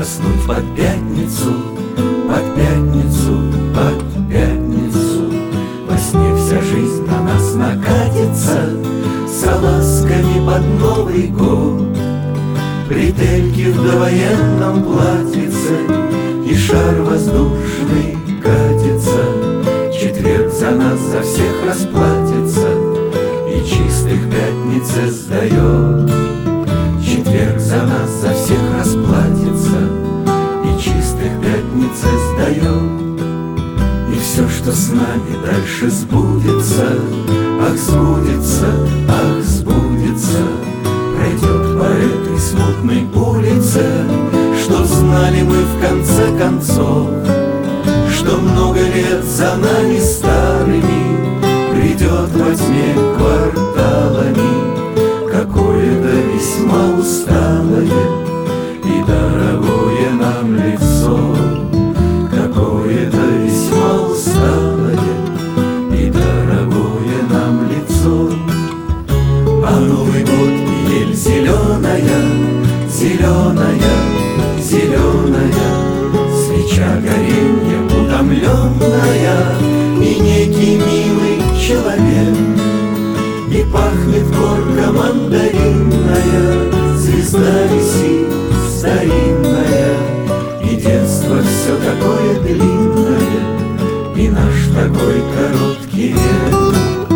заснуть под пятницу, под пятницу, под пятницу. Во сне вся жизнь на нас накатится, салазками под Новый год. Бретельки в довоенном платьице, и шар воздушный катится. Четверг за нас за всех расплатится, и чистых пятнице сдает. Четверг за нас за всех расплатится, и чистых пятнице сдает. И все, что с нами дальше сбудется, ах, сбудется, ах, сбудется. Пройдет по этой смутной улице, что знали мы в конце концов, что много лет за нами старыми придет во тьме кварталами какое-то весьма усталое и дорогое нам лицо. Какое-то весьма усталое и дорогое нам лицо. А Новый год и ель зеленая, зеленая, зеленая, свеча гореньем утомленная, и некий милый человек, и пахнет горка мандаринная, звезда висит старинная, и детство все такое длинное, и наш такой короткий век.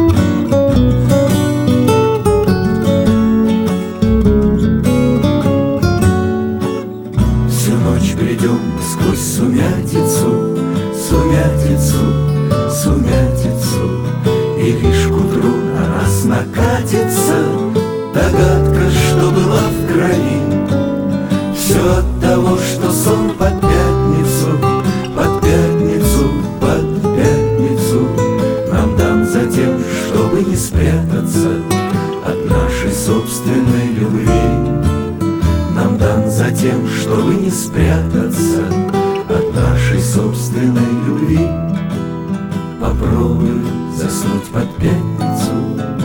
Бредем сквозь сумятицу, сумятицу, сумятицу, и лишь к утру на нас накатится догадка, что была в крови. Все от того, что сон под пятницу, под пятницу, под пятницу нам дан за тем, чтобы не спрятаться от нашей собственной любви. Нам дан за тем, чтобы не спрятаться от нашей собственной любви. Попробую заснуть под пятницу,